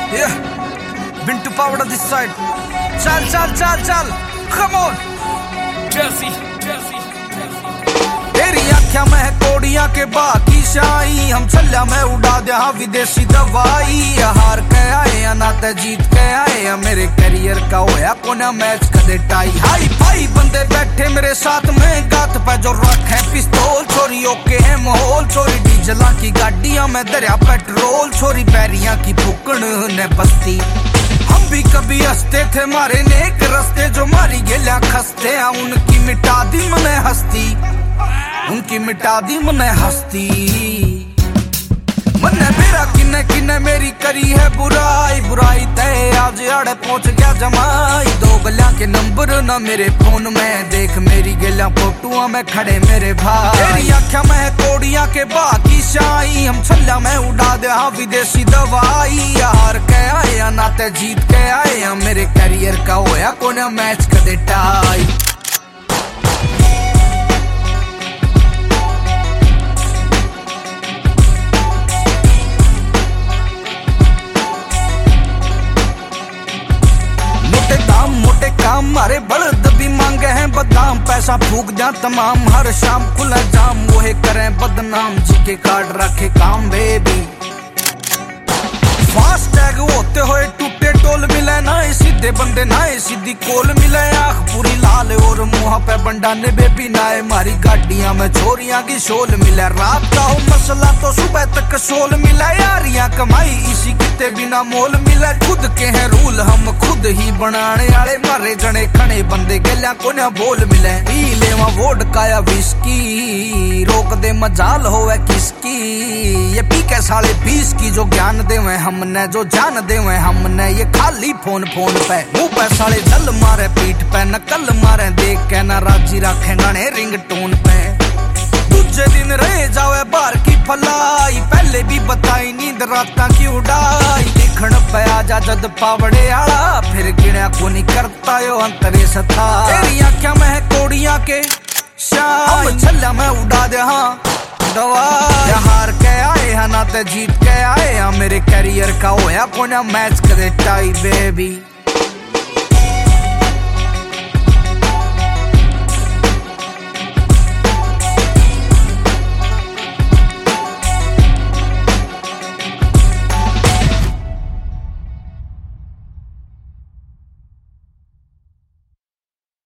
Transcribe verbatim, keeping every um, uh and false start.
Yeah, Bintu Pavada this side. Chal, chal, chal, chal. Come on. Chelsea, Chelsea, Chelsea. तेरी आँखें में कोड़ियां के बाकी शाही, हम चल्या में उड़ा दे हाँ विदेशी दवाई। हार के आए या ना ते जीत के आए या मेरे करियर का होया कोना मैच कदे टाई। हाई फाई बंदे बैठे मेरे साथ में गात पे जो रखे पिस्तौल, छोरी ओके है माहौल, छोरी डीजला की गाड़ियां में दरिया पेट्रोल, छोरी पैरियां की फुकन ने बस्ती। हम भी कभी हंसते थे मारे नेक रस्ते, जो मारी गेल्या खस्ते हैं उनकी मिटा दी मने हस्ती, उनकी मिटा दी मने हस्ती। मने मेरा किन्ने किन्ने मेरी करी है बुराई, बुराई तय आज आड़े पहुंच गया जमाई। दो गलियां के नंबर ना मेरे फोन में, देख मेरी गलियां फोटुआ में खड़े मेरे भाई। तेरी आँखें में कोड़ियां के बाकी शाही, हम छल्ला में उड़ा दे हाँ विदेशी दवाई। हार के आए या नाते जीत के आए या मेरे करियर का होया कोना मैच कदे टाई। मोटे काम मारे बड़द भी मांगे हैं बदाम, पैसा फूक दिया तमाम हर शाम खुला जाम। वो है करें बदनाम जी के कार्ड रखे काम बेबी। फास्ट टैग होते हुए टूटे टोल मिले ना, सीधे बंदे ना सीधी कोल मिले। आँख पूरी लाल और मुँह पे बंडाने बेबी नाए, मारी गाड़ियां में छोरियां की शोल मिले। रात का हो मसला तो सुबह तक सोल मिले, यारियां कमाई इसी किते बिना मोल मिले। खुद के हैं रूल हम खुद ही बनाने वाले, मारे जने खने बंदे गलियां को ना बोल मिले। पी लेवा वोडका या विस्की, रोक दे मजाल होवे किसकी। ये पी के साले बीस की जो ज्ञान देवे हमने, जो जान देवे हमने, ये खाली फोन फोन पे मुंह पे साले जल मारे, पीठ पे नकल मारे, देख के ना राजी रखे गाने रिंग टोन पे। दूजे दिन रह जावे बार की फलाई, पहले भी बताई नींद रात की उड़ाई। देखण पे आजा जद पावड़े आला, फिर गिणा को नहीं करता यो अंतरे सथा। तेरी आँखें में कोड़ियां के शाही, हम छल्ला में उड़ा दे हाँ दवाई। हार के आए या ना ते जीत के आए या मेरे करियर का होया कोना मैच कदे टाई बेबी।